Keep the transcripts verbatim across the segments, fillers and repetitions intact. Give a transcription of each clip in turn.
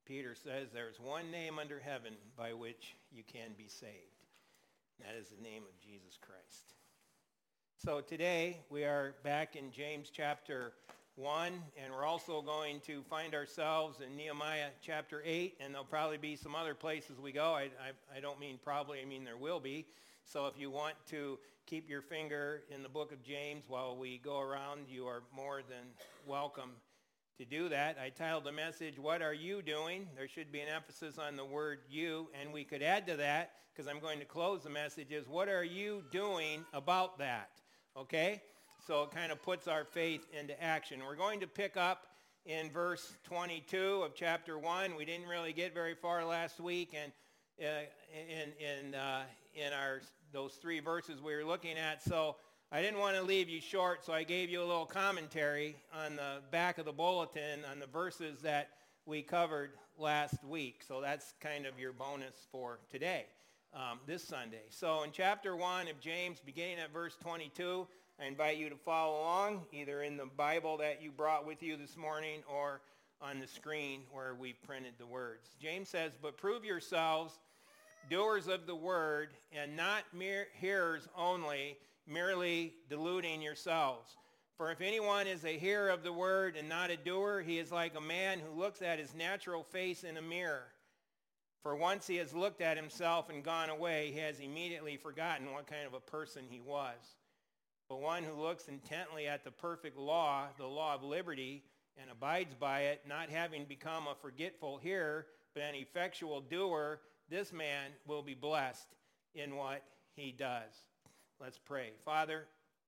Peter says there's one name under heaven by which you can be saved. That is the name of Jesus Christ. So today we are back in James chapter one, and we're also going to find ourselves in Nehemiah chapter eight, and there'll probably be some other places we go. I, I, I don't mean probably, I mean there will be. So if you want to keep your finger in the book of James while we go around, you are more than welcome to do that. I titled the message, What Are You Doing? There should be an emphasis on the word you, and we could add to that, because I'm going to close the message, is what are you doing about that? Okay? So it kind of puts our faith into action. We're going to pick up in verse twenty-two of chapter one. We didn't really get very far last week, and uh, in in uh, in our those three verses we were looking at. So I didn't want to leave you short, so I gave you a little commentary on the back of the bulletin on the verses that we covered last week. So that's kind of your bonus for today, um, this Sunday. So in chapter one of James, beginning at verse twenty-two, I invite you to follow along, either in the Bible that you brought with you this morning or on the screen where we've printed the words. James says, "But prove yourselves doers of the word, and not mere hearers only, merely deluding yourselves. For if anyone is a hearer of the word and not a doer, he is like a man who looks at his natural face in a mirror. For once he has looked at himself and gone away, he has immediately forgotten what kind of a person he was. But one who looks intently at the perfect law, the law of liberty, and abides by it, not having become a forgetful hearer, but an effectual doer, this man will be blessed in what he does." Let's pray. Father,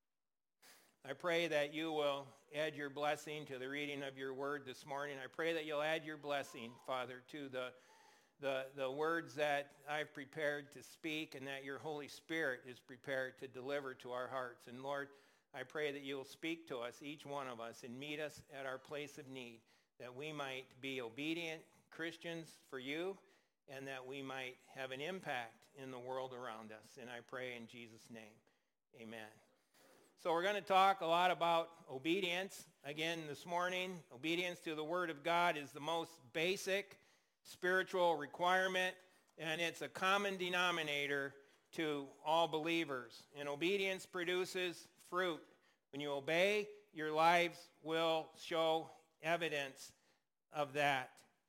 I pray that you will add your blessing to the reading of your word this morning. I pray that you'll add your blessing, Father, to the, the, the words that I've prepared to speak, and that your Holy Spirit is prepared to deliver to our hearts. And Lord, I pray that you will speak to us, each one of us, and meet us at our place of need, that we might be obedient Christians for you, and that we might have an impact in the world around us. And I pray in Jesus' name, amen. So we're going to talk a lot about obedience. Again, this morning, obedience to the Word of God is the most basic spiritual requirement, and it's a common denominator to all believers. And obedience produces fruit. When you obey, your lives will show evidence of that.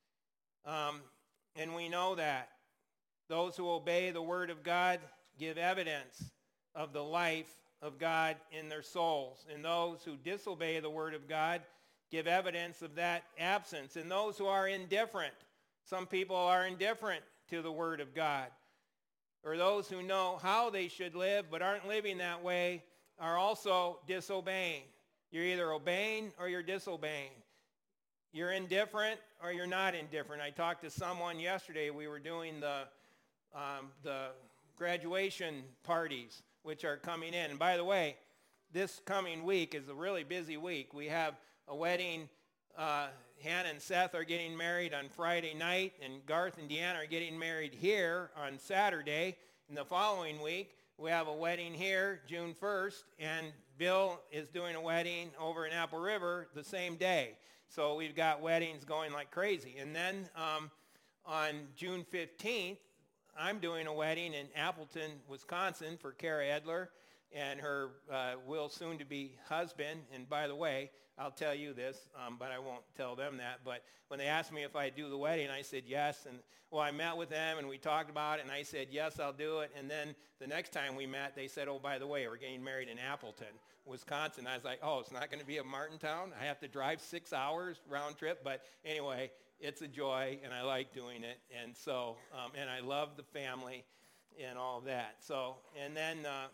Um, And we know that those who obey the word of God give evidence of the life of God in their souls. And those who disobey the word of God give evidence of that absence. And those who are indifferent, some people are indifferent to the word of God, or those who know how they should live but aren't living that way, are also disobeying. You're either obeying or you're disobeying. You're indifferent or you're not indifferent. I talked to someone yesterday. We were doing the um, the graduation parties, which are coming in. And by the way, this coming week is a really busy week. We have a wedding. Uh, Hannah and Seth are getting married on Friday night, and Garth and Deanna are getting married here on Saturday. In the following week, we have a wedding here, June first, and Bill is doing a wedding over in Apple River the same day. So we've got weddings going like crazy. And then um, on June fifteenth, I'm doing a wedding in Appleton, Wisconsin for Kara Edler and her uh, will soon-to-be husband. And by the way, I'll tell you this, um, but I won't tell them that. But when they asked me if I'd do the wedding, I said yes. And well, I met with them and we talked about it, and I said, yes, I'll do it. And then the next time we met, they said, oh, by the way, we're getting married in Appleton, Wisconsin. I was like, oh, it's not going to be a Martintown? I have to drive six hours round trip. But anyway, it's a joy, and I like doing it. And so, um, and I love the family and all of that. So, and then uh,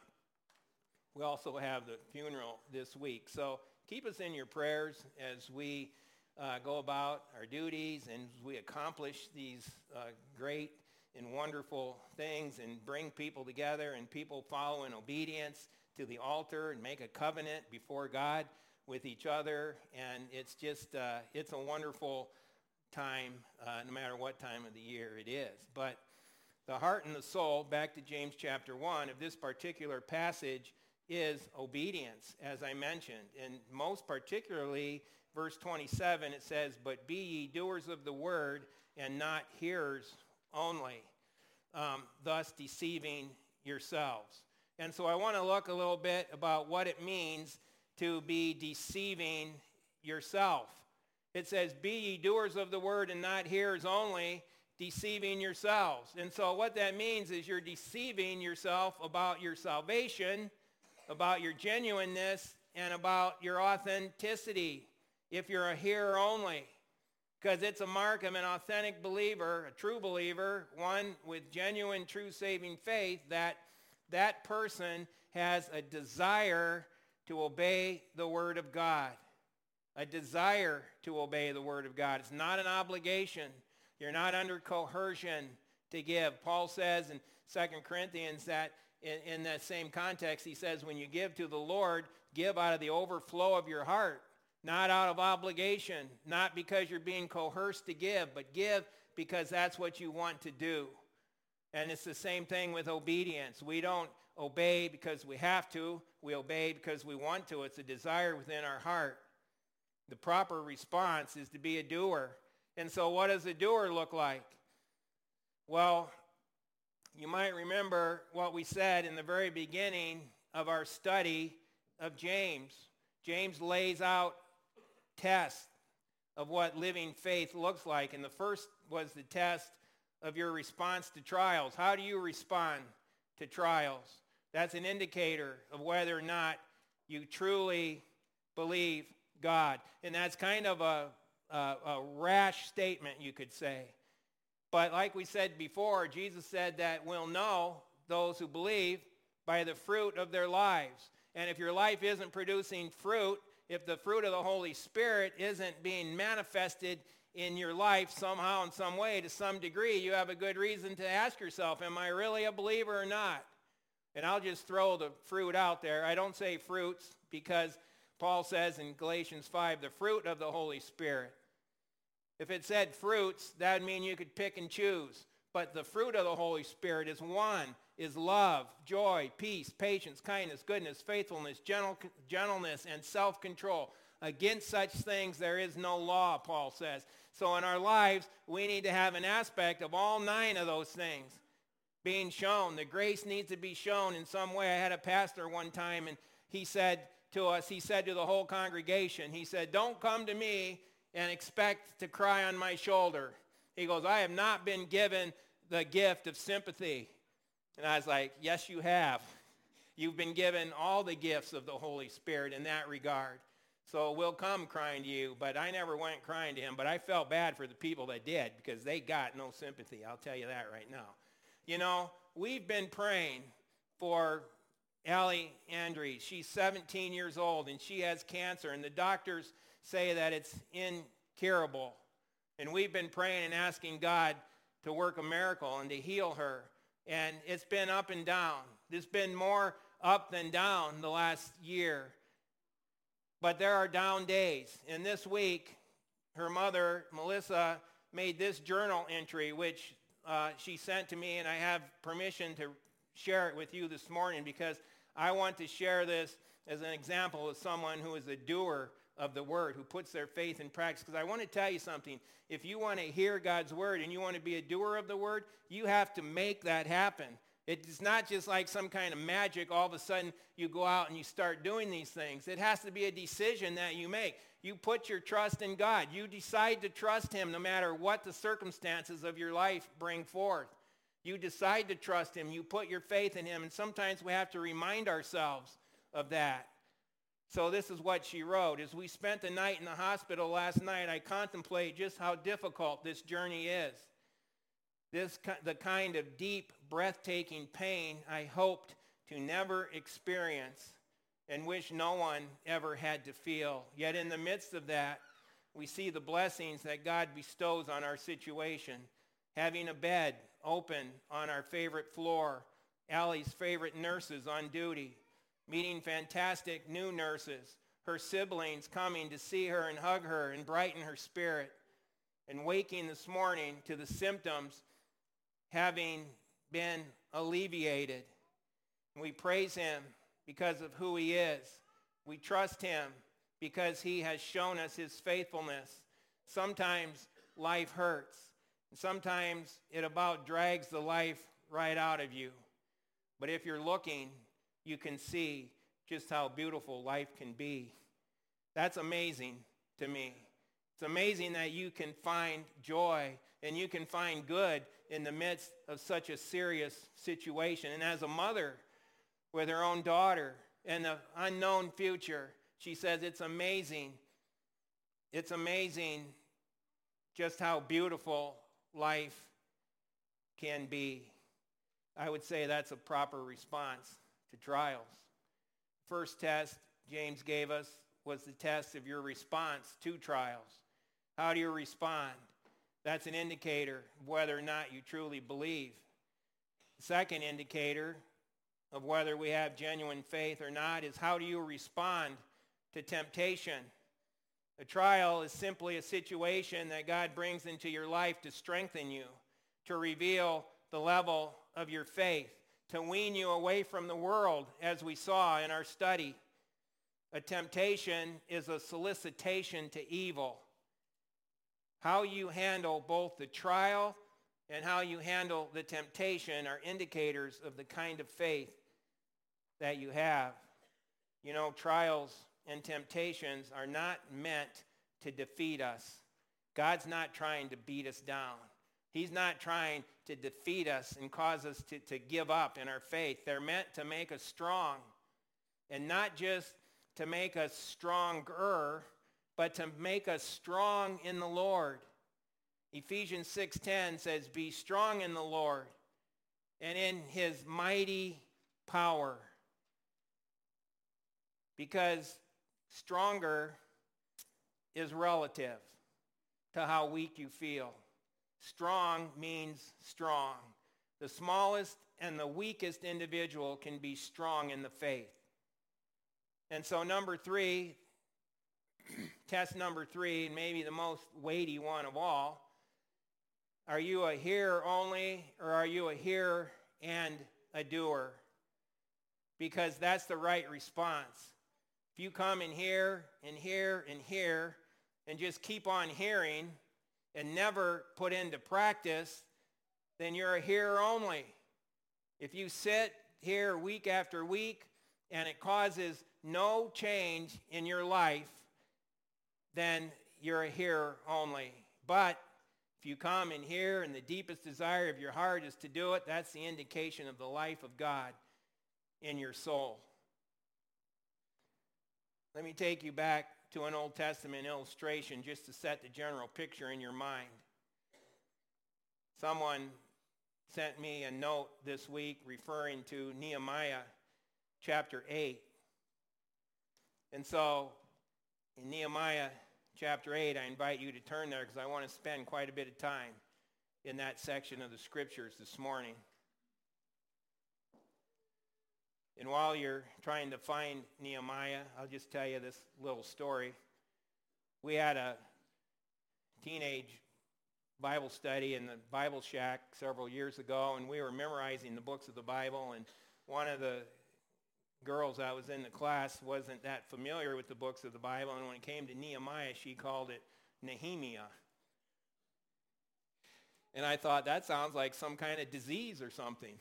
we also have the funeral this week. So keep us in your prayers as we uh, go about our duties and we accomplish these uh, great and wonderful things and bring people together, and people follow in obedience to the altar and make a covenant before God with each other. And it's just, uh, it's a wonderful time, uh, no matter what time of the year it is. But the heart and the soul, back to James chapter one, of this particular passage is obedience, as I mentioned. And most particularly, verse twenty-seven, it says, "But be ye doers of the word, and not hearers only, um, thus deceiving yourselves." And so I want to look a little bit about what it means to be deceiving yourself. It says, "Be ye doers of the word and not hearers only, deceiving yourselves." And so what that means is you're deceiving yourself about your salvation, about your genuineness, and about your authenticity if you're a hearer only. Because it's a mark of an authentic believer, a true believer, one with genuine, true saving faith, that that person has a desire to obey the word of God. A desire to obey the word of God. It's not an obligation. You're not under coercion to give. Paul says in Second Corinthians that in, in that same context, he says, when you give to the Lord, give out of the overflow of your heart. Not out of obligation, not because you're being coerced to give, but give because that's what you want to do. And it's the same thing with obedience. We don't obey because we have to. We obey because we want to. It's a desire within our heart. The proper response is to be a doer. And so what does a doer look like? Well, you might remember what we said in the very beginning of our study of James. James lays out test of what living faith looks like. And the first was the test of your response to trials. How do you respond to trials? That's an indicator of whether or not you truly believe God. And that's kind of a, a, a rash statement, you could say. But like we said before, Jesus said that we'll know those who believe by the fruit of their lives. And if your life isn't producing fruit, if the fruit of the Holy Spirit isn't being manifested in your life somehow in some way to some degree, you have a good reason to ask yourself, am I really a believer or not? And I'll just throw the fruit out there. I don't say fruits because Paul says in Galatians five, the fruit of the Holy Spirit. If it said fruits, that would mean you could pick and choose. But the fruit of the Holy Spirit is one, is love, joy, peace, patience, kindness, goodness, faithfulness, gentle, gentleness, and self-control. Against such things there is no law, Paul says. So in our lives, we need to have an aspect of all nine of those things being shown. The grace needs to be shown in some way. I had a pastor one time, and he said to us, he said to the whole congregation, he said, "Don't come to me and expect to cry on my shoulder." He goes, "I have not been given the gift of sympathy." And I was like, yes, you have. You've been given all the gifts of the Holy Spirit in that regard. So we'll come crying to you, but I never went crying to him. But I felt bad for the people that did because they got no sympathy. I'll tell you that right now. You know, we've been praying for Allie Andrews. She's seventeen years old, and she has cancer, and the doctors say that it's incurable. And we've been praying and asking God to work a miracle and to heal her. And it's been up and down. It's been more up than down the last year. But there are down days. And this week, her mother, Melissa, made this journal entry, which uh, she sent to me, and I have permission to share it with you this morning because I want to share this as an example of someone who is a doer of the word, who puts their faith in practice. Because I want to tell you something. If you want to hear God's word and you want to be a doer of the word, you have to make that happen. It's not just like some kind of magic. All of a sudden you go out and you start doing these things. It has to be a decision that you make. You put your trust in God. You decide to trust him no matter what the circumstances of your life bring forth. You decide to trust him. You put your faith in him. And sometimes we have to remind ourselves of that. So this is what she wrote. As we spent the night in the hospital last night, I contemplate just how difficult this journey is. This the kind of deep, breathtaking pain I hoped to never experience and wish no one ever had to feel. Yet in the midst of that, we see the blessings that God bestows on our situation. Having a bed open on our favorite floor, Allie's favorite nurses on duty, meeting fantastic new nurses, her siblings coming to see her and hug her and brighten her spirit, and waking this morning to the symptoms having been alleviated. We praise him because of who he is. We trust him because he has shown us his faithfulness. Sometimes life hurts. Sometimes it about drags the life right out of you. But if you're looking, you can see just how beautiful life can be. That's amazing to me. It's amazing that you can find joy and you can find good in the midst of such a serious situation. And as a mother with her own daughter and the unknown future, she says it's amazing. It's amazing just how beautiful life can be. I would say that's a proper response to trials. First test James gave us was the test of your response to trials. How do you respond? That's an indicator of whether or not you truly believe. The second indicator of whether we have genuine faith or not is how do you respond to temptation? A trial is simply a situation that God brings into your life to strengthen you, to reveal the level of your faith, to wean you away from the world, as we saw in our study. A temptation is a solicitation to evil. How you handle both the trial and how you handle the temptation are indicators of the kind of faith that you have. You know, trials and temptations are not meant to defeat us. God's not trying to beat us down. He's not trying to defeat us and cause us to, to give up in our faith. They're meant to make us strong, and not just to make us stronger, but to make us strong in the Lord. Ephesians six ten says, "Be strong in the Lord and in his mighty power." Because stronger is relative to how weak you feel. Strong means strong. The smallest and the weakest individual can be strong in the faith. And so number three, test number three, and maybe the most weighty one of all, are you a hearer only, or are you a hearer and a doer? Because that's the right response. If you come and hear and hear and hear and just keep on hearing and never put into practice, then you're a hearer only. If you sit here week after week and it causes no change in your life, then you're a hearer only. But if you come and hear and the deepest desire of your heart is to do it, that's the indication of the life of God in your soul. Let me take you back to an Old Testament illustration just to set the general picture in your mind. Someone sent me a note this week referring to Nehemiah chapter eight. And so in Nehemiah chapter eight, I invite you to turn there because I want to spend quite a bit of time in that section of the scriptures this morning. And while you're trying to find Nehemiah, I'll just tell you this little story. We had a teenage Bible study in the Bible Shack several years ago, and we were memorizing the books of the Bible, and one of the girls that was in the class wasn't that familiar with the books of the Bible, and when it came to Nehemiah, she called it Nehemiah. And I thought, that sounds like some kind of disease or something.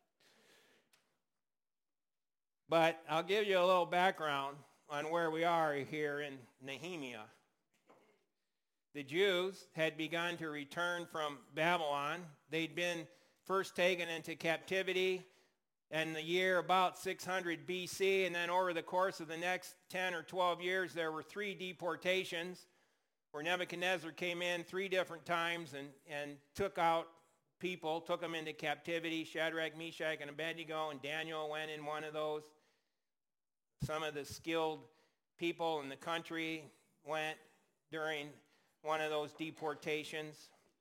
But I'll give you a little background on where we are here in Nehemiah. The Jews had begun to return from Babylon. They'd been first taken into captivity in the year about six hundred B C, and then over the course of the next ten or twelve years, there were three deportations where Nebuchadnezzar came in three different times and, and took out people, took them into captivity. Shadrach, Meshach, and Abednego, and Daniel went in one of those. Some of the skilled people in the country went during one of those deportations.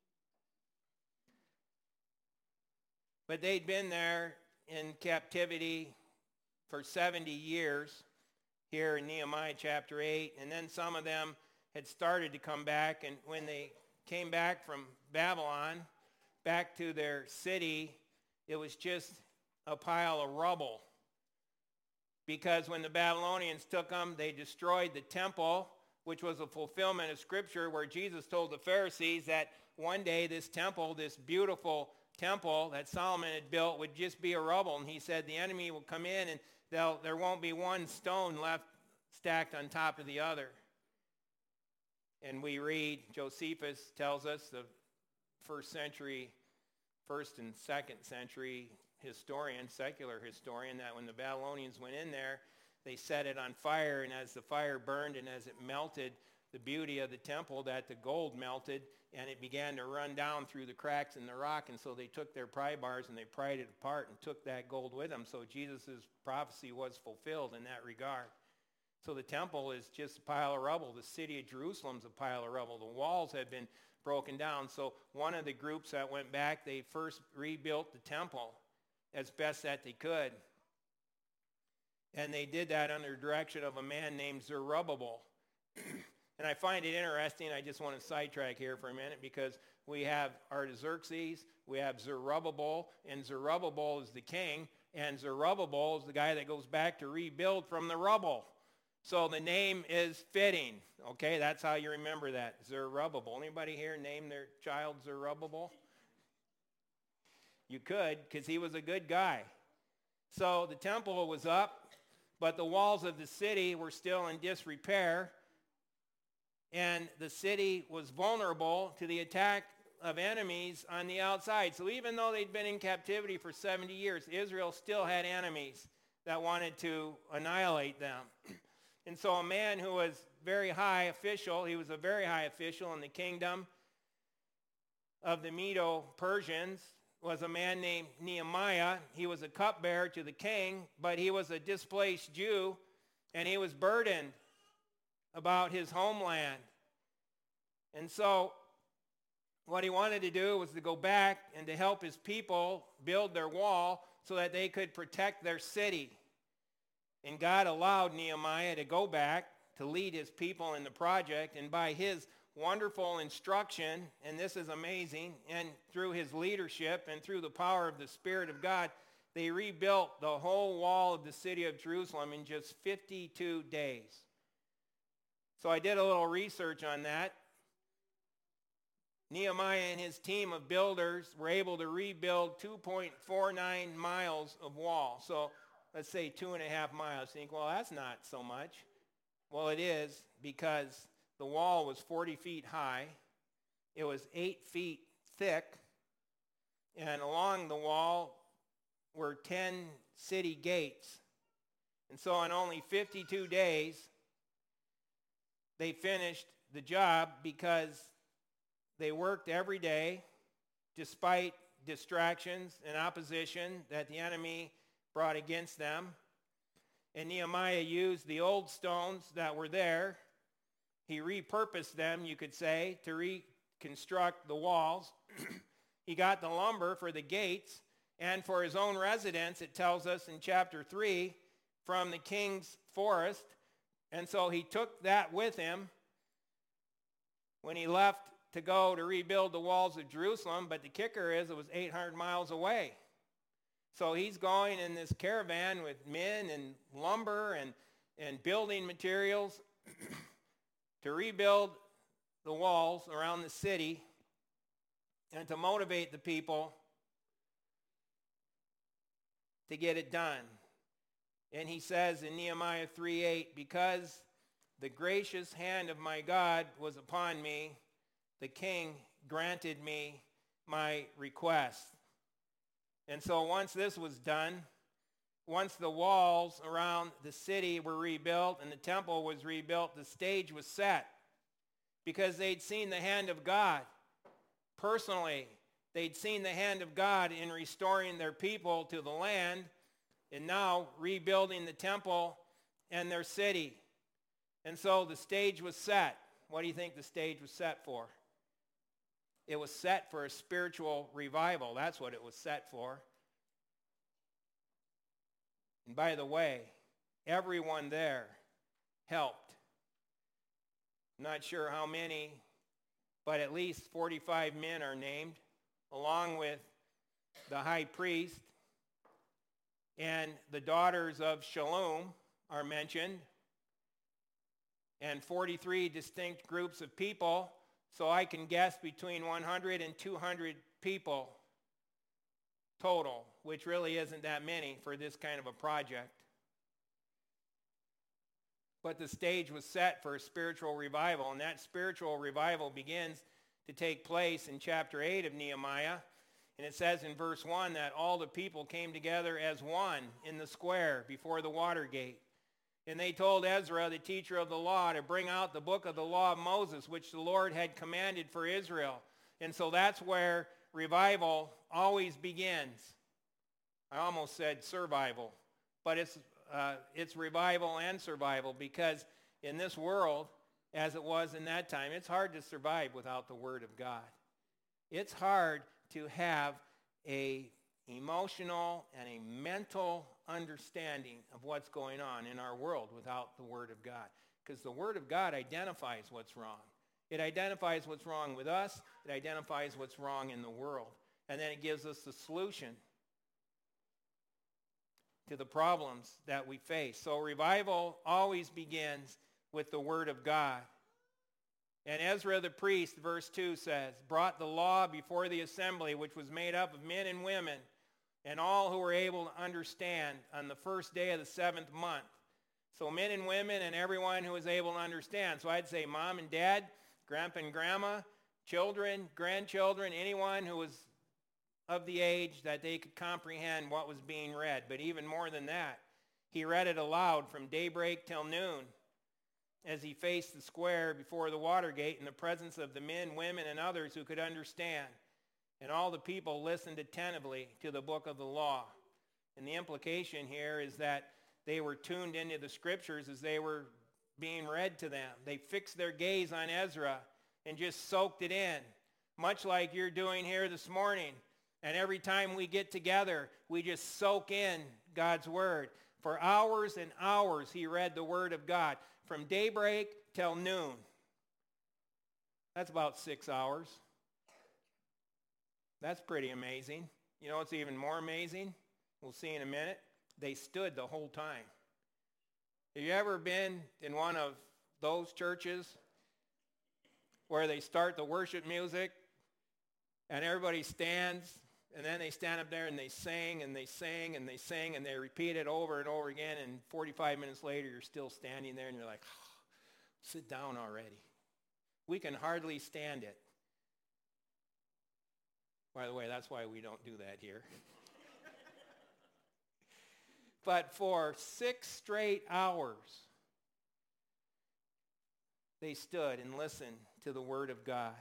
But they'd been there in captivity for seventy years here in Nehemiah chapter eight, and then some of them had started to come back, and when they came back from Babylon, back to their city, it was just a pile of rubble, because when the Babylonians took them, they destroyed the temple, which was a fulfillment of Scripture where Jesus told the Pharisees that one day this temple, this beautiful temple that Solomon had built, would just be a rubble. And he said the enemy will come in and they'll, there won't be one stone left stacked on top of the other. And we read, Josephus tells us, the first century, first and second century historian, secular historian, that when the Babylonians went in there, they set it on fire, and as the fire burned and as it melted the beauty of the temple, that the gold melted, and it began to run down through the cracks in the rock, and so they took their pry bars and they pried it apart and took that gold with them. So Jesus' prophecy was fulfilled in that regard. So the temple is just a pile of rubble. The city of Jerusalem's a pile of rubble. The walls had been broken down. So one of the groups that went back, they first rebuilt the temple as best that they could. And they did that under the direction of a man named Zerubbabel. And I find it interesting. I just want to sidetrack here for a minute because we have Artaxerxes, we have Zerubbabel, and Zerubbabel is the king, and Zerubbabel is the guy that goes back to rebuild from the rubble. So the name is fitting, okay? That's how you remember that, Zerubbabel. Anybody here name their child Zerubbabel? You could, because he was a good guy. So the temple was up, but the walls of the city were still in disrepair, and the city was vulnerable to the attack of enemies on the outside. So even though they'd been in captivity for seventy years, Israel still had enemies that wanted to annihilate them. And so a man who was very high official, he was a very high official in the kingdom of the Medo-Persians, was a man named Nehemiah. He was a cupbearer to the king, but he was a displaced Jew, and he was burdened about his homeland. And so what he wanted to do was to go back and to help his people build their wall so that they could protect their city. And God allowed Nehemiah to go back to lead his people in the project, and by his wonderful instruction, and this is amazing, and through his leadership and through the power of the Spirit of God, they rebuilt the whole wall of the city of Jerusalem in just fifty-two days. So I did a little research on that. Nehemiah and his team of builders were able to rebuild two point four nine miles of wall. So let's say two and a half miles. You think, well, that's not so much. Well, it is, because the wall was forty feet high. It was eight feet thick. And along the wall were ten city gates. And so in only fifty-two days, they finished the job because they worked every day despite distractions and opposition that the enemy brought against them. And Nehemiah used the old stones that were there. He repurposed them, you could say, to reconstruct the walls. He got the lumber for the gates and for his own residence, it tells us in chapter three, from the king's forest. And so he took that with him when he left to go to rebuild the walls of Jerusalem. But the kicker is it was eight hundred miles away. So he's going in this caravan with men and lumber and, and building materials to rebuild the walls around the city and to motivate the people to get it done. And he says in Nehemiah three eight, because the gracious hand of my God was upon me, the king granted me my request. And so once this was done, once the walls around the city were rebuilt and the temple was rebuilt, the stage was set because they'd seen the hand of God personally. They'd seen the hand of God in restoring their people to the land and now rebuilding the temple and their city. And so the stage was set. What do you think the stage was set for? It was set for a spiritual revival. That's what it was set for. And by the way, everyone there helped. I'm not sure how many, but at least forty-five men are named, along with the high priest and the daughters of Shallum, are mentioned, and forty-three distinct groups of people, so I can guess between one hundred and two hundred people total, which really isn't that many for this kind of a project. But the stage was set for a spiritual revival, and that spiritual revival begins to take place in chapter eight of Nehemiah. And it says in verse one that all the people came together as one in the square before the water gate. And they told Ezra, the teacher of the law, to bring out the book of the law of Moses, which the Lord had commanded for Israel. And so that's where revival always begins. I almost said survival, but it's uh, it's revival and survival, because in this world, as it was in that time, it's hard to survive without the Word of God. It's hard to have a emotional and a mental understanding of what's going on in our world without the Word of God, because the Word of God identifies what's wrong. It identifies what's wrong with us. It identifies what's wrong in the world. And then it gives us the solution to the problems that we face. So revival always begins with the Word of God. And Ezra the priest, verse two says, brought the law before the assembly, which was made up of men and women, and all who were able to understand, on the first day of the seventh month. So men and women and everyone who was able to understand. So I'd say mom and dad, grandpa and grandma, children, grandchildren, anyone who was of the age that they could comprehend what was being read. But even more than that, he read it aloud from daybreak till noon as he faced the square before the water gate in the presence of the men, women, and others who could understand. And all the people listened attentively to the book of the law. And the implication here is that they were tuned into the scriptures as they were being read to them. They fixed their gaze on Ezra and just soaked it in, much like you're doing here this morning. And every time we get together, we just soak in God's word. For hours and hours, he read the word of God, from daybreak till noon. That's about six hours. That's pretty amazing. You know what's even more amazing? We'll see in a minute. They stood the whole time. Have you ever been in one of those churches where they start the worship music and everybody stands, and then they stand up there and they sing and they sing and they sing and they repeat it over and over again, and forty-five minutes later you're still standing there and you're like, oh, sit down already. We can hardly stand it. By the way, that's why we don't do that here. But for six straight hours, they stood and listened to the word of God.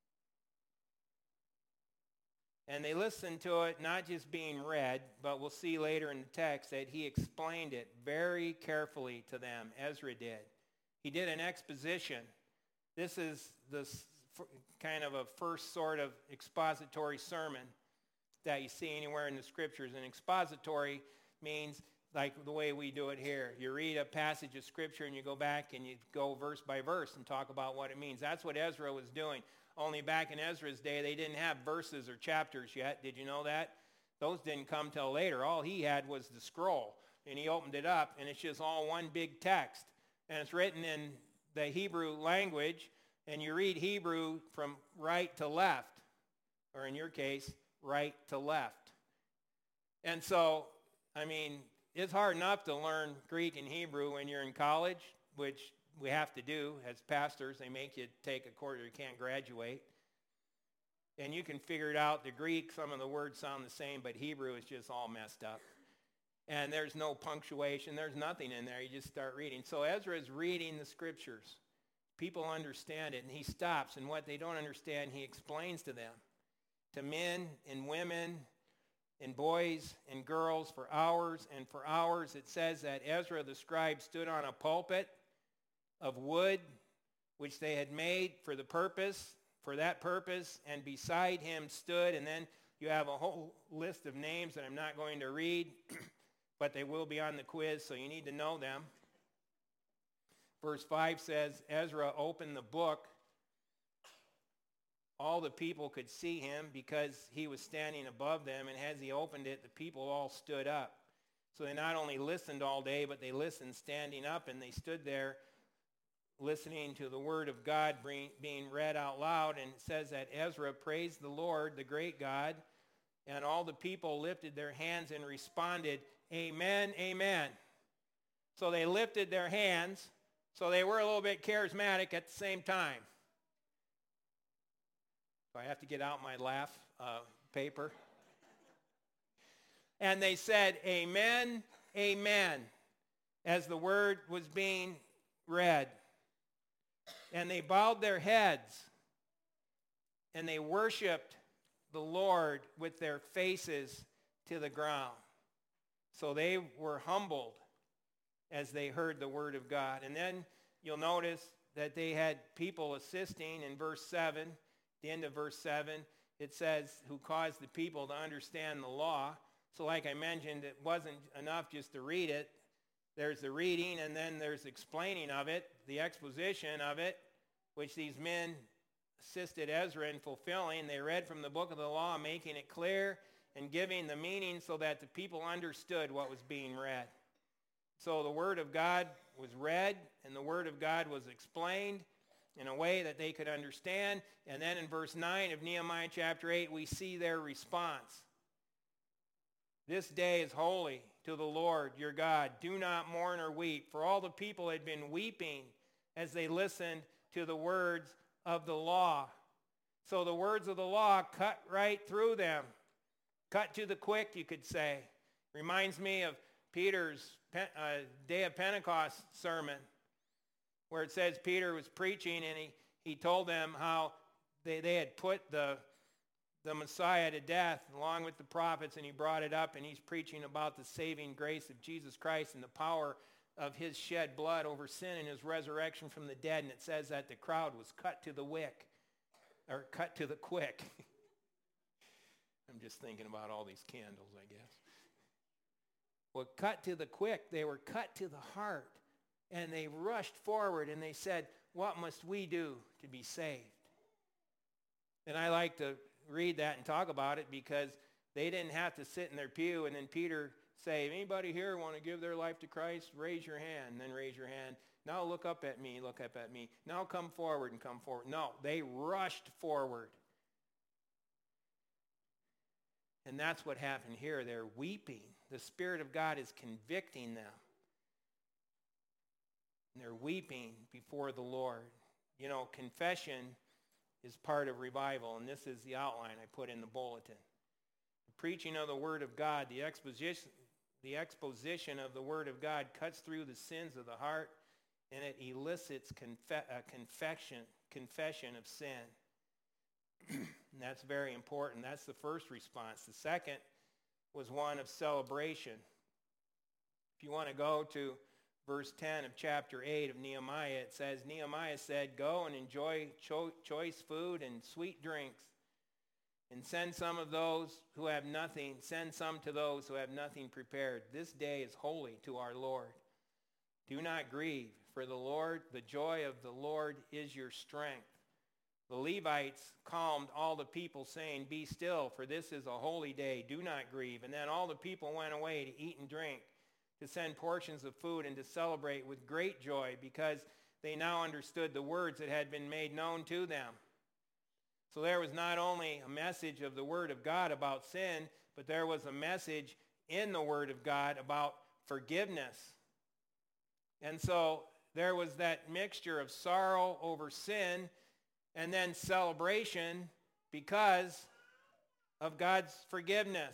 And they listened to it not just being read, but we'll see later in the text that he explained it very carefully to them. Ezra did. He did an exposition. This is the kind of a first sort of expository sermon that you see anywhere in the scriptures. And expository means like the way we do it here. You read a passage of scripture and you go back and you go verse by verse and talk about what it means. That's what Ezra was doing. Only back in Ezra's day, they didn't have verses or chapters yet. Did you know that? Those didn't come till later. All he had was the scroll, and he opened it up, and it's just all one big text. And it's written in the Hebrew language, and you read Hebrew from right to left, or in your case, right to left. And so, I mean, it's hard enough to learn Greek and Hebrew when you're in college, which we have to do as pastors. They make you take a course or you can't graduate. And you can figure it out. The Greek, some of the words sound the same, but Hebrew is just all messed up. And there's no punctuation. There's nothing in there. You just start reading. So Ezra is reading the scriptures. People understand it, and he stops. And what they don't understand, he explains to them, to men and women and boys and girls for hours and for hours. It says that Ezra the scribe stood on a pulpit of wood, which they had made for the purpose, for that purpose, and beside him stood, and then you have a whole list of names that I'm not going to read, but they will be on the quiz, so you need to know them. Verse five says, Ezra opened the book. All the people could see him because he was standing above them, and as he opened it, the people all stood up. So they not only listened all day, but they listened standing up, and they stood there listening to the word of God being read out loud. And it says that Ezra praised the Lord, the great God, and all the people lifted their hands and responded, "Amen, amen." So they lifted their hands, so they were a little bit charismatic at the same time. If I have to get out my laugh uh, paper. And they said, "Amen, amen," as the word was being read. And they bowed their heads, and they worshiped the Lord with their faces to the ground. So they were humbled as they heard the word of God. And then you'll notice that they had people assisting in verse seven, the end of verse seven. It says, who caused the people to understand the law. So like I mentioned, it wasn't enough just to read it. There's the reading, and then there's explaining of it, the exposition of it, which these men assisted Ezra in fulfilling. They read from the book of the law, making it clear and giving the meaning so that the people understood what was being read. So the word of God was read, and the word of God was explained in a way that they could understand. And then in verse nine of Nehemiah chapter eight, we see their response. "This day is holy to the Lord your God. Do not mourn or weep." For all the people had been weeping as they listened to the words of the law. So the words of the law cut right through them. Cut to the quick, you could say. Reminds me of Peter's uh, Day of Pentecost sermon, where it says Peter was preaching, and he, he told them how they, they had put the, the Messiah to death along with the prophets, and he brought it up, and he's preaching about the saving grace of Jesus Christ and the power of his shed blood over sin and his resurrection from the dead. And it says that the crowd was cut to the wick, or cut to the quick. I'm just thinking about all these candles, I guess. Well, cut to the quick. They were cut to the heart. And they rushed forward and they said, "What must we do to be saved?" And I like to read that and talk about it because they didn't have to sit in their pew and then Peter say, "Anybody here want to give their life to Christ? Raise your hand." And then raise your hand. "Now look up at me, look up at me. Now come forward and come forward." No, they rushed forward. And that's what happened here. They're weeping. The Spirit of God is convicting them. And they're weeping before the Lord. You know, confession is part of revival, and this is the outline I put in the bulletin. The preaching of the Word of God, the exposition, the exposition of the Word of God cuts through the sins of the heart, and it elicits confe- uh, confession, confession of sin. And that's very important. That's the first response. The second was one of celebration. If you want to go to verse ten of chapter eight of Nehemiah, it says, Nehemiah said, "Go and enjoy cho- choice food and sweet drinks, and send some of those who have nothing, send some to those who have nothing prepared. This day is holy to our Lord. Do not grieve, for the Lord, the joy of the Lord is your strength." The Levites calmed all the people, saying, "Be still, for this is a holy day. Do not grieve." And then all the people went away to eat and drink, to send portions of food, and to celebrate with great joy, because they now understood the words that had been made known to them. So there was not only a message of the Word of God about sin, but there was a message in the Word of God about forgiveness. And so there was that mixture of sorrow over sin and then celebration because of God's forgiveness.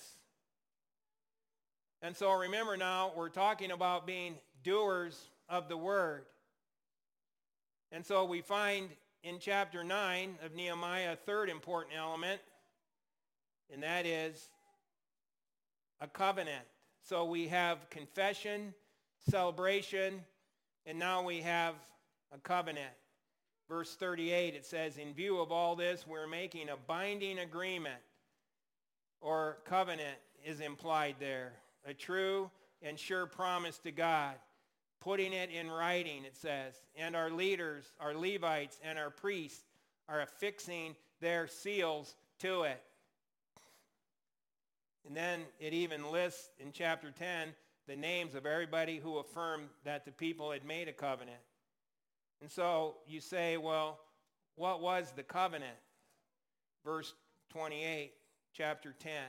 And so remember now, we're talking about being doers of the word. And so we find in chapter nine of Nehemiah a third important element, and that is a covenant. So we have confession, celebration, and now we have a covenant. Verse thirty-eight, it says, "In view of all this, we're making a binding agreement," or covenant is implied there. A true and sure promise to God. Putting it in writing, it says. And our leaders, our Levites, and our priests are affixing their seals to it. And then it even lists in chapter ten the names of everybody who affirmed that the people had made a covenant. And so you say, well, what was the covenant? Verse twenty-eight, chapter ten.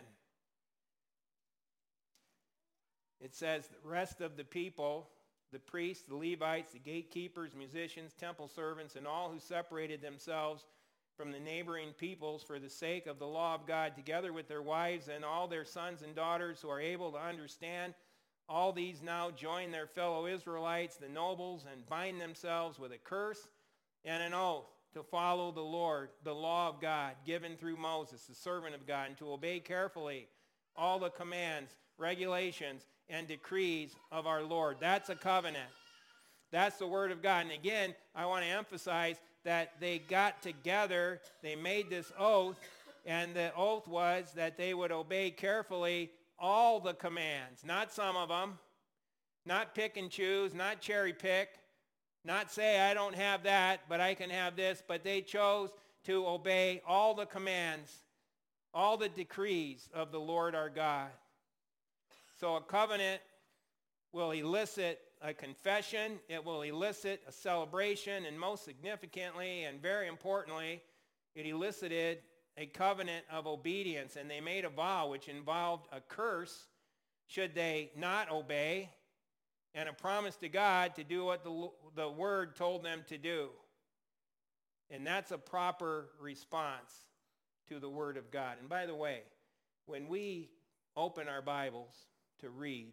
It says, the rest of the people, the priests, the Levites, the gatekeepers, musicians, temple servants, and all who separated themselves from the neighboring peoples for the sake of the law of God, together with their wives and all their sons and daughters who are able to understand, all these now join their fellow Israelites, the nobles, and bind themselves with a curse and an oath to follow the Lord, the law of God, given through Moses, the servant of God, and to obey carefully all the commands, regulations, and decrees of our Lord. That's a covenant. That's the word of God. And again, I want to emphasize that they got together, they made this oath, and the oath was that they would obey carefully all the commands, not some of them, not pick and choose, not cherry pick, not say I don't have that, but I can have this, but they chose to obey all the commands, all the decrees of the Lord our God. So a covenant will elicit a confession, it will elicit a celebration, and most significantly and very importantly, it elicited a covenant of obedience, and they made a vow which involved a curse should they not obey, and a promise to God to do what the, the word told them to do. And that's a proper response to the word of God. And by the way, when we open our Bibles to read,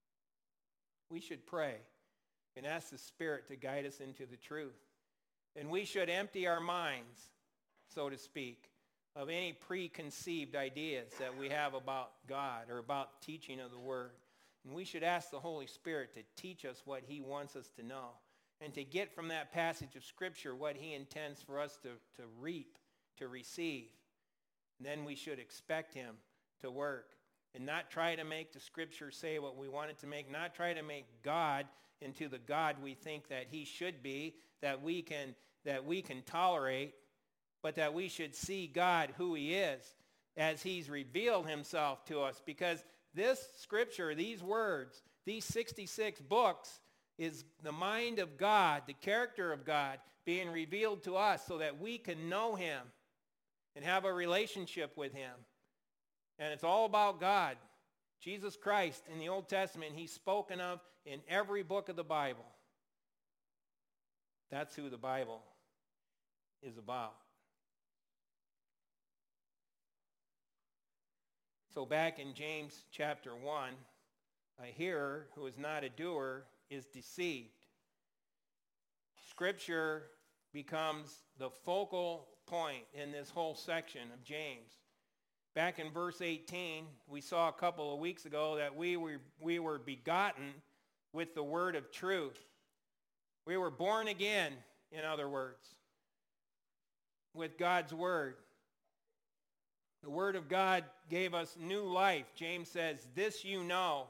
we should pray and ask the Spirit to guide us into the truth. And we should empty our minds, so to speak, of any preconceived ideas that we have about God or about teaching of the Word. And we should ask the Holy Spirit to teach us what He wants us to know and to get from that passage of Scripture what He intends for us to, to reap, to receive. And then we should expect Him to work and not try to make the Scripture say what we want it to make, not try to make God into the God we think that He should be, that we can, that we can tolerate, but that we should see God who He is as He's revealed Himself to us. Because this Scripture, these words, these sixty-six books is the mind of God, the character of God being revealed to us so that we can know Him and have a relationship with Him. And it's all about God. Jesus Christ in the Old Testament, He's spoken of in every book of the Bible. That's who the Bible is about. So back in James chapter one, a hearer who is not a doer is deceived. Scripture becomes the focal point in this whole section of James. Back in verse eighteen, we saw a couple of weeks ago that we were, we were begotten with the word of truth. We were born again, in other words, with God's word. The word of God gave us new life. James says, this you know.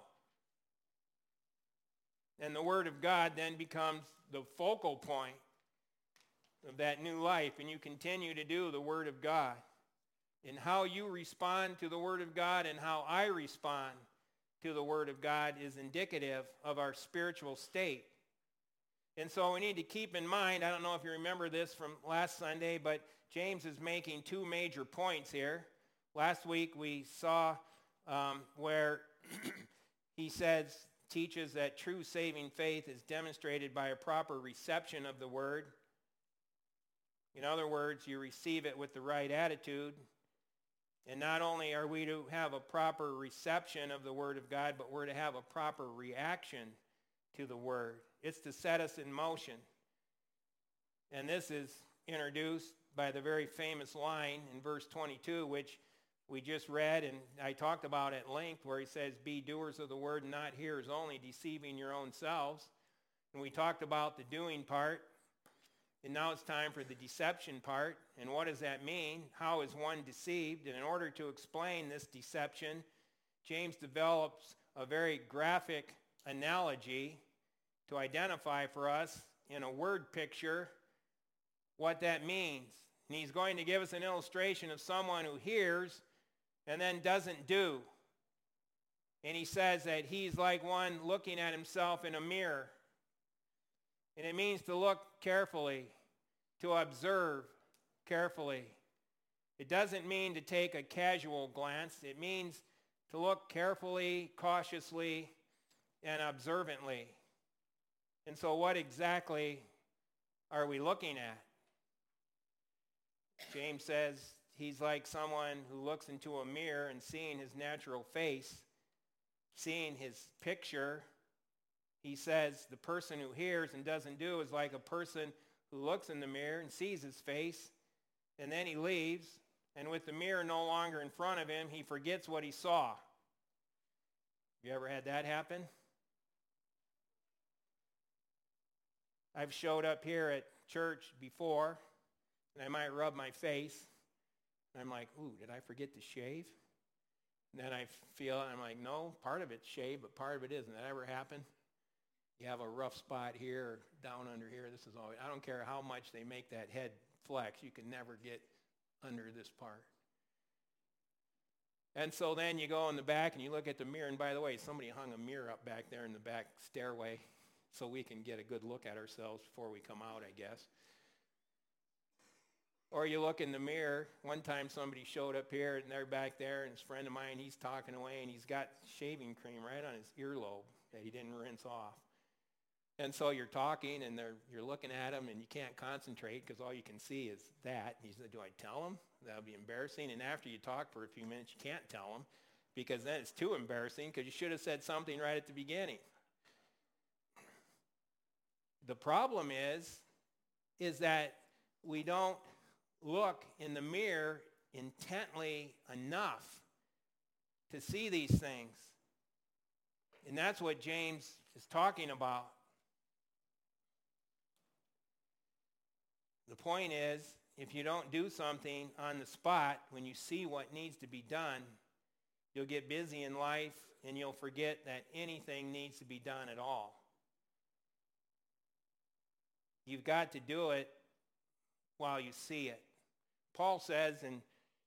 And the word of God then becomes the focal point of that new life. And you continue to do the word of God. And how you respond to the word of God and how I respond to the word of God is indicative of our spiritual state. And so we need to keep in mind, I don't know if you remember this from last Sunday, but James is making two major points here. Last week we saw um, where he says, teaches that true saving faith is demonstrated by a proper reception of the word. In other words, you receive it with the right attitude. And not only are we to have a proper reception of the word of God, but we're to have a proper reaction to the word. It's to set us in motion. And this is introduced by the very famous line in verse twenty-two, which we just read and I talked about at length, where he says, be doers of the word and not hearers only, deceiving your own selves. And we talked about the doing part. And now it's time for the deception part. And what does that mean? How is one deceived? And in order to explain this deception, James develops a very graphic analogy to identify for us in a word picture what that means. And he's going to give us an illustration of someone who hears and then doesn't do. And he says that he's like one looking at himself in a mirror. And it means to look carefully, to observe carefully. It doesn't mean to take a casual glance. It means to look carefully, cautiously, and observantly. And so what exactly are we looking at? James says he's like someone who looks into a mirror and seeing his natural face, seeing his picture. He says the person who hears and doesn't do is like a person who looks in the mirror and sees his face, and then he leaves, and with the mirror no longer in front of him, he forgets what he saw. You ever had that happen? I've showed up here at church before, and I might rub my face, and I'm like, ooh, did I forget to shave? And then I feel, and I'm like, no, part of it's shaved, but part of it isn't. That ever happen? You have a rough spot here or down under here. This is always, I don't care how much they make that head flex, you can never get under this part. And so then you go in the back and you look at the mirror, and by the way, somebody hung a mirror up back there in the back stairway so we can get a good look at ourselves before we come out, I guess. Or you look in the mirror. One time somebody showed up here, and they're back there, and his friend of mine, he's talking away, and he's got shaving cream right on his earlobe that he didn't rinse off. And so you're talking, and they're, you're looking at him, and you can't concentrate because all you can see is that. And he said, do I tell him? That would be embarrassing. And after you talk for a few minutes, you can't tell him because then it's too embarrassing because you should have said something right at the beginning. The problem is, is that we don't look in the mirror intently enough to see these things. And that's what James is talking about. The point is, if you don't do something on the spot, when you see what needs to be done, you'll get busy in life and you'll forget that anything needs to be done at all. You've got to do it while you see it. Paul says in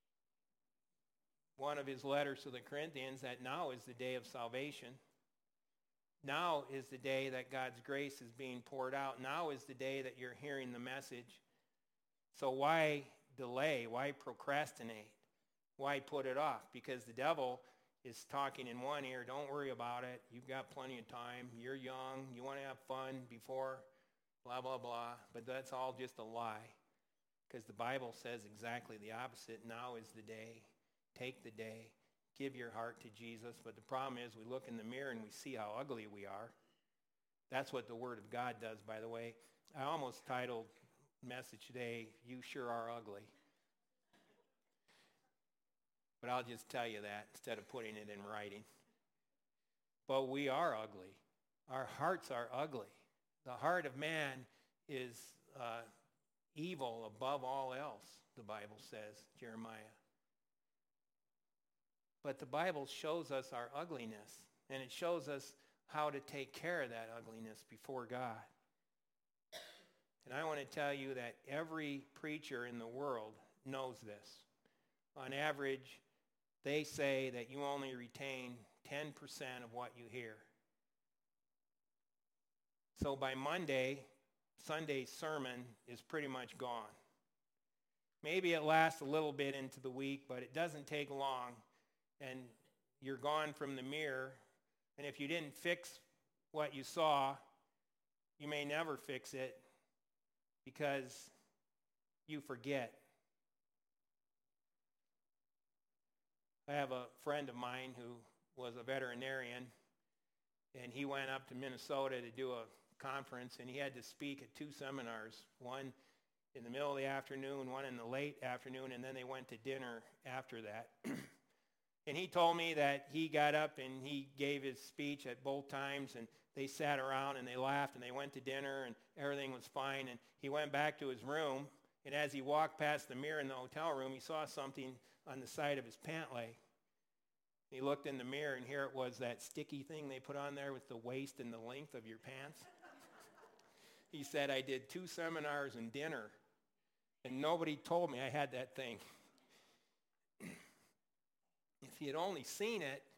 one of his letters to the Corinthians that now is the day of salvation. Now is the day that God's grace is being poured out. Now is the day that you're hearing the message. So why delay? Why procrastinate? Why put it off? Because the devil is talking in one ear, don't worry about it. You've got plenty of time. You're young. You want to have fun before blah, blah, blah. But that's all just a lie. Because the Bible says exactly the opposite. Now is the day. Take the day. Give your heart to Jesus. But the problem is we look in the mirror and we see how ugly we are. That's what the Word of God does, by the way. I almost titled the message today, You Sure Are Ugly. But I'll just tell you that instead of putting it in writing. But we are ugly. Our hearts are ugly. The heart of man is uh, evil above all else, the Bible says, Jeremiah. But the Bible shows us our ugliness, and it shows us how to take care of that ugliness before God. And I want to tell you that every preacher in the world knows this. On average, they say that you only retain ten percent of what you hear. So by Monday, Sunday's sermon is pretty much gone. Maybe it lasts a little bit into the week, but it doesn't take long, and you're gone from the mirror. And if you didn't fix what you saw, you may never fix it because you forget. I have a friend of mine who was a veterinarian, and he went up to Minnesota to do a conference, and he had to speak at two seminars, one in the middle of the afternoon, one in the late afternoon, and then they went to dinner after that. And he told me that he got up and he gave his speech at both times, and they sat around and they laughed and they went to dinner and everything was fine. And he went back to his room, and as he walked past the mirror in the hotel room, he saw something on the side of his pant leg. He looked in the mirror, and here it was, that sticky thing they put on there with the waist and the length of your pants. He said, I did two seminars and dinner, and nobody told me I had that thing. If he had only seen it, he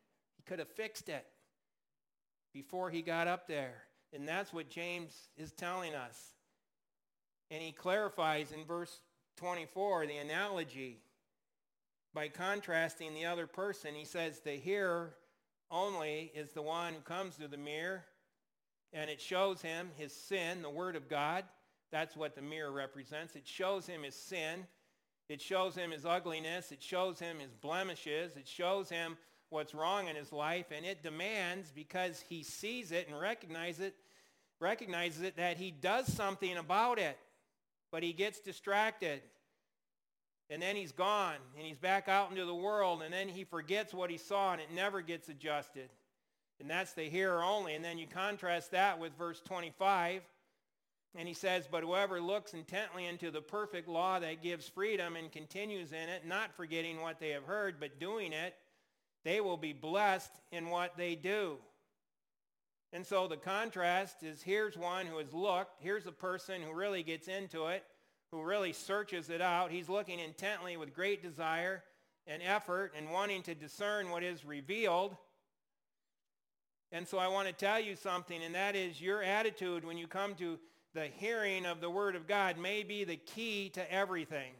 could have fixed it before he got up there. And that's what James is telling us. And he clarifies in verse twenty-four the analogy by contrasting the other person. He says the hearer only is the one who comes to the mirror, and it shows him his sin, the word of God. That's what the mirror represents. It shows him his sin. It shows him his ugliness. It shows him his blemishes. It shows him what's wrong in his life. And it demands, because he sees it and recognizes it, recognizes it, that he does something about it. But he gets distracted. And then he's gone. And he's back out into the world. And then he forgets what he saw, and it never gets adjusted. And that's the hearer only. And then you contrast that with verse twenty-five. And he says, but whoever looks intently into the perfect law that gives freedom and continues in it, not forgetting what they have heard, but doing it, they will be blessed in what they do. And so the contrast is, here's one who has looked. Here's a person who really gets into it, who really searches it out. He's looking intently with great desire and effort and wanting to discern what is revealed. And so I want to tell you something, and that is your attitude when you come to the hearing of the Word of God may be the key to everything.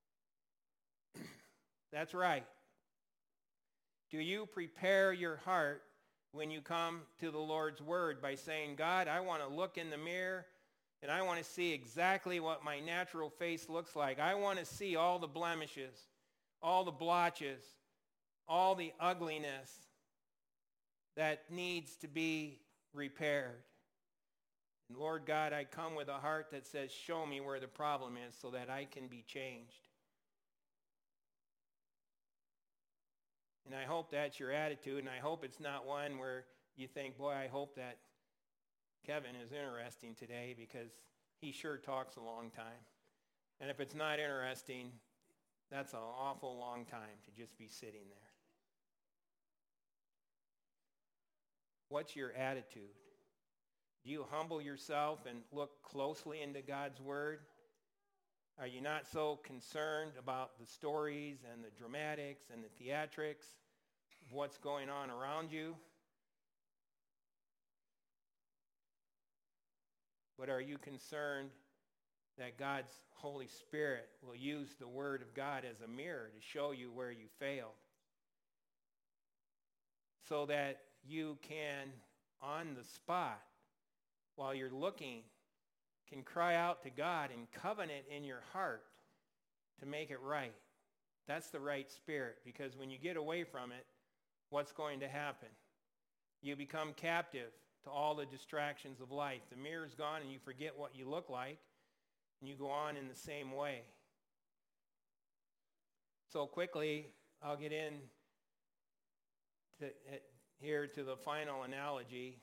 That's right. Do you prepare your heart when you come to the Lord's Word by saying, God, I want to look in the mirror and I want to see exactly what my natural face looks like. I want to see all the blemishes, all the blotches, all the ugliness that needs to be repaired. And Lord God, I come with a heart that says, show me where the problem is so that I can be changed. And I hope that's your attitude, and I hope it's not one where you think, boy, I hope that Kevin is interesting today because he sure talks a long time. And if it's not interesting, that's an awful long time to just be sitting there. What's your attitude? Do you humble yourself and look closely into God's Word? Are you not so concerned about the stories and the dramatics and the theatrics of what's going on around you? But are you concerned that God's Holy Spirit will use the Word of God as a mirror to show you where you failed, so that you can, on the spot, while you're looking, can cry out to God and covenant in your heart to make it right? That's the right spirit, because when you get away from it, what's going to happen? You become captive to all the distractions of life. The mirror's gone and you forget what you look like, and you go on in the same way. So quickly, I'll get in to, uh, here to the final analogy.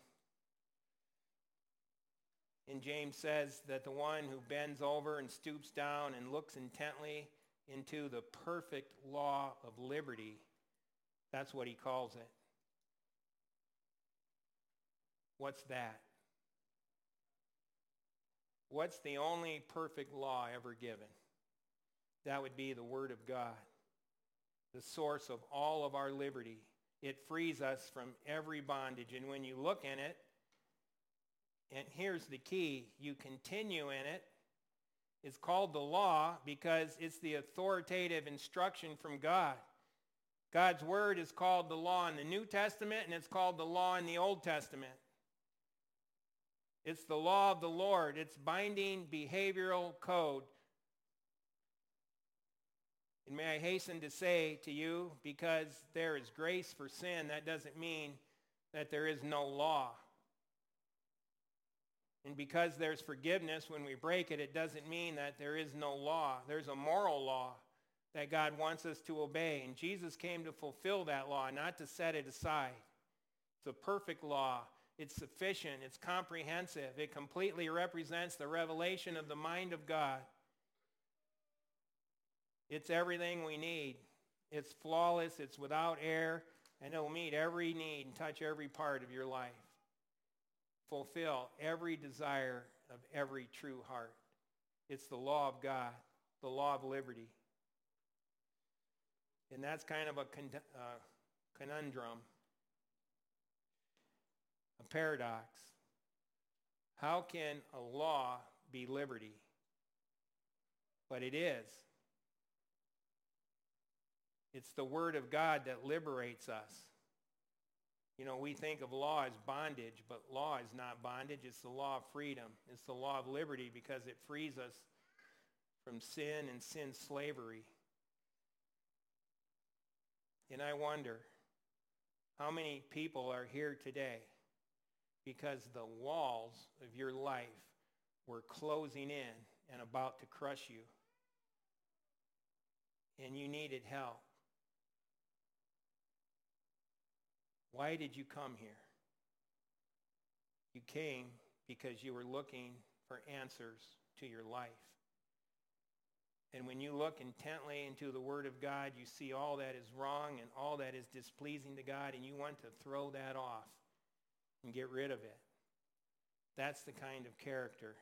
And James says that the one who bends over and stoops down and looks intently into the perfect law of liberty, that's what he calls it. What's that? What's the only perfect law ever given? That would be the Word of God, the source of all of our liberty. It frees us from every bondage. And when you look in it, and here's the key, you continue in it. It's called the law because it's the authoritative instruction from God. God's Word is called the law in the New Testament, and it's called the law in the Old Testament. It's the law of the Lord. It's binding behavioral code. And may I hasten to say to you, because there is grace for sin, that doesn't mean that there is no law. And because there's forgiveness when we break it, it doesn't mean that there is no law. There's a moral law that God wants us to obey. And Jesus came to fulfill that law, not to set it aside. It's a perfect law. It's sufficient. It's comprehensive. It completely represents the revelation of the mind of God. It's everything we need. It's flawless. It's without error. And it'll meet every need and touch every part of your life. Fulfill every desire of every true heart. It's the law of God, the law of liberty. And that's kind of a con- uh, conundrum. a paradox. How can a law be liberty? But it is. It's the Word of God that liberates us. You know, we think of law as bondage, but law is not bondage. It's the law of freedom. It's the law of liberty because it frees us from sin and sin slavery. And I wonder how many people are here today because the walls of your life were closing in and about to crush you, and you needed help. Why did you come here? You came because you were looking for answers to your life. And when you look intently into the Word of God, you see all that is wrong and all that is displeasing to God, and you want to throw that off and get rid of it. That's the kind of character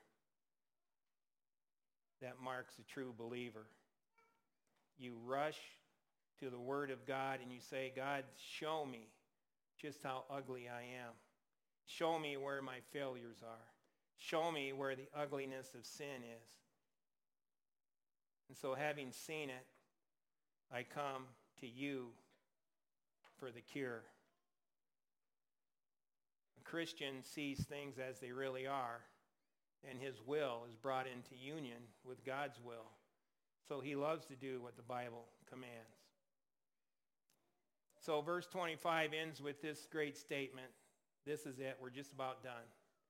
that marks a true believer. You rush to the Word of God and you say, God, show me just how ugly I am. Show me where my failures are. Show me where the ugliness of sin is. And so having seen it, I come to you for the cure. A Christian sees things as they really are, and his will is brought into union with God's will. So he loves to do what the Bible commands. So verse twenty-five ends with this great statement. This is it. We're just about done.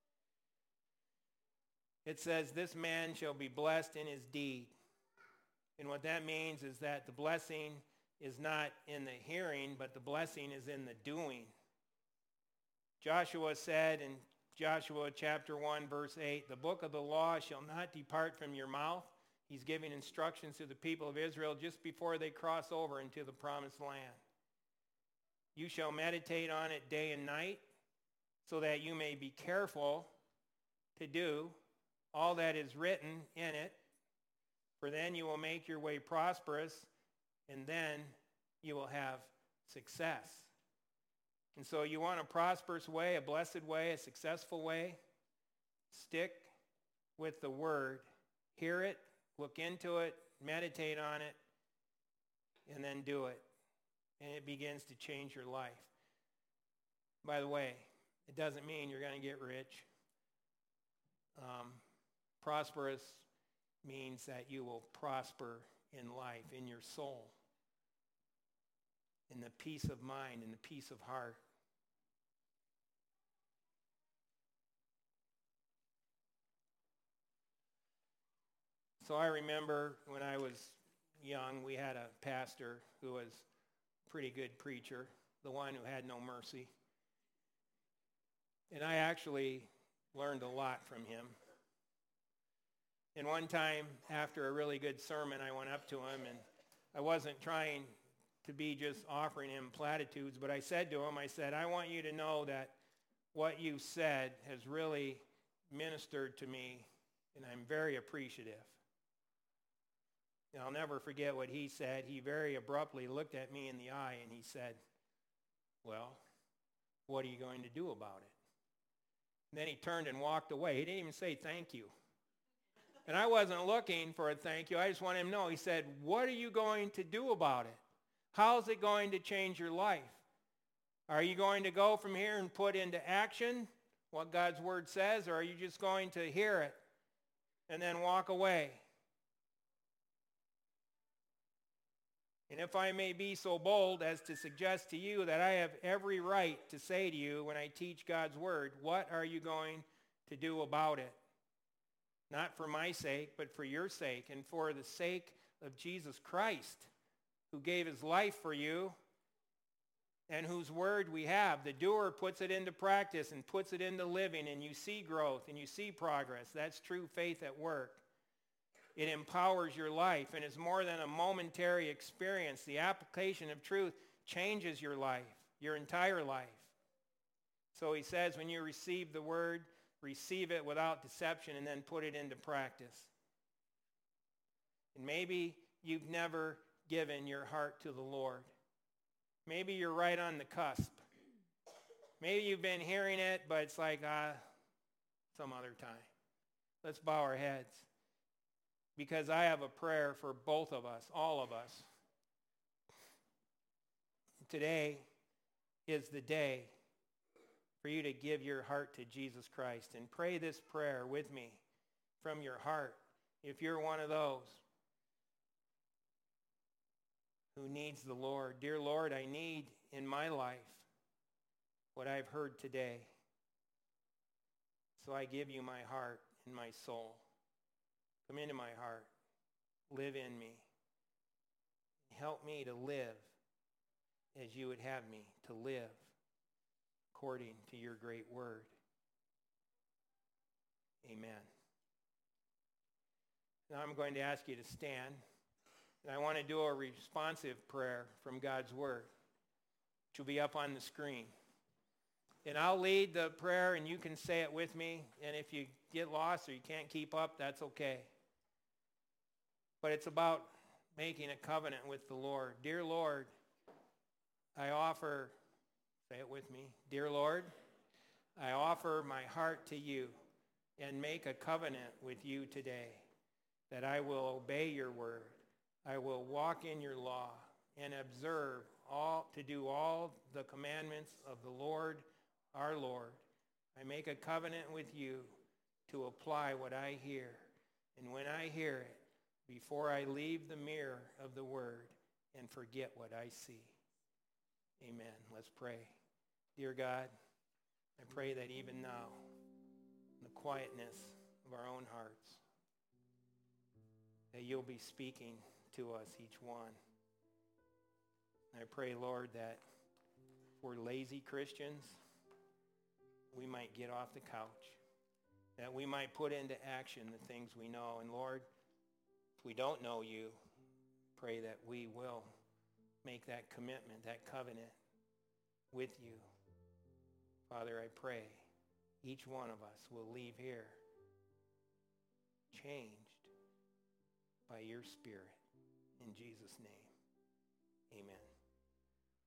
It says, this man shall be blessed in his deed. And what that means is that the blessing is not in the hearing, but the blessing is in the doing. Joshua said in Joshua chapter one, verse eight, the book of the law shall not depart from your mouth. He's giving instructions to the people of Israel just before they cross over into the promised land. You shall meditate on it day and night, so that you may be careful to do all that is written in it. For then you will make your way prosperous, and then you will have success. And so you want a prosperous way, a blessed way, a successful way? Stick with the Word. Hear it, look into it, meditate on it, and then do it. And it begins to change your life. By the way, it doesn't mean you're going to get rich. Um, prosperous means that you will prosper in life, in your soul, in the peace of mind, in the peace of heart. So I remember when I was young, we had a pastor who was a pretty good preacher, the one who had no mercy. And I actually learned a lot from him. And one time, after a really good sermon, I went up to him, and I wasn't trying to be just offering him platitudes, but I said to him, I said, I want you to know that what you said has really ministered to me, and I'm very appreciative. And I'll never forget what he said. He very abruptly looked at me in the eye, and he said, well, what are you going to do about it? And then he turned and walked away. He didn't even say thank you. And I wasn't looking for a thank you. I just wanted him to know. He said, what are you going to do about it? How's it going to change your life? Are you going to go from here and put into action what God's Word says, or are you just going to hear it and then walk away? And if I may be so bold as to suggest to you that I have every right to say to you when I teach God's Word, what are you going to do about it? Not for my sake, but for your sake and for the sake of Jesus Christ, who gave his life for you and whose word we have. The doer puts it into practice and puts it into living, and you see growth and you see progress. That's true faith at work. It empowers your life and is more than a momentary experience. The application of truth changes your life, your entire life. So he says, when you receive the word, receive it without deception and then put it into practice. And maybe you've never given your heart to the Lord. Maybe you're right on the cusp. maybe you've been hearing it, but it's like, ah, some other time. Let's bow our heads. Because I have a prayer for both of us, all of us. Today is the day for you to give your heart to Jesus Christ and pray this prayer with me from your heart. If you're one of those who needs the Lord, dear Lord, I need in my life what I've heard today. So I give you my heart and my soul. Come into my heart. Live in me. Help me to live as you would have me to live according to your great word. Amen. Now I'm going to ask you to stand. And I want to do a responsive prayer from God's word, which will be up on the screen. And I'll lead the prayer and you can say it with me. And if you get lost or you can't keep up, that's okay. But it's about making a covenant with the Lord. Dear Lord, I offer, say it with me, dear Lord, I offer my heart to you and make a covenant with you today that I will obey your word. I will walk in your law and observe all, to do all the commandments of the Lord, our Lord. I make a covenant with you to apply what I hear. And when I hear it, before I leave the mirror of the word and forget what I see. Amen. Let's pray. Dear God, I pray that even now, in the quietness of our own hearts, that you'll be speaking to us, each one. I pray, Lord, that if we're lazy Christians, we might get off the couch, that we might put into action the things we know. And Lord, if we don't know you, pray that we will make that commitment, that covenant with you. Father, I pray each one of us will leave here changed by your Spirit. In Jesus' name, amen.